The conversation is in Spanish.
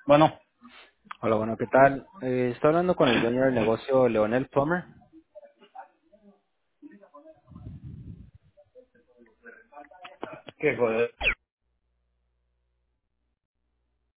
Bueno, Hola, bueno, ¿qué tal? Estoy hablando con el dueño del negocio, Leonel Plummer. ¿qué joder?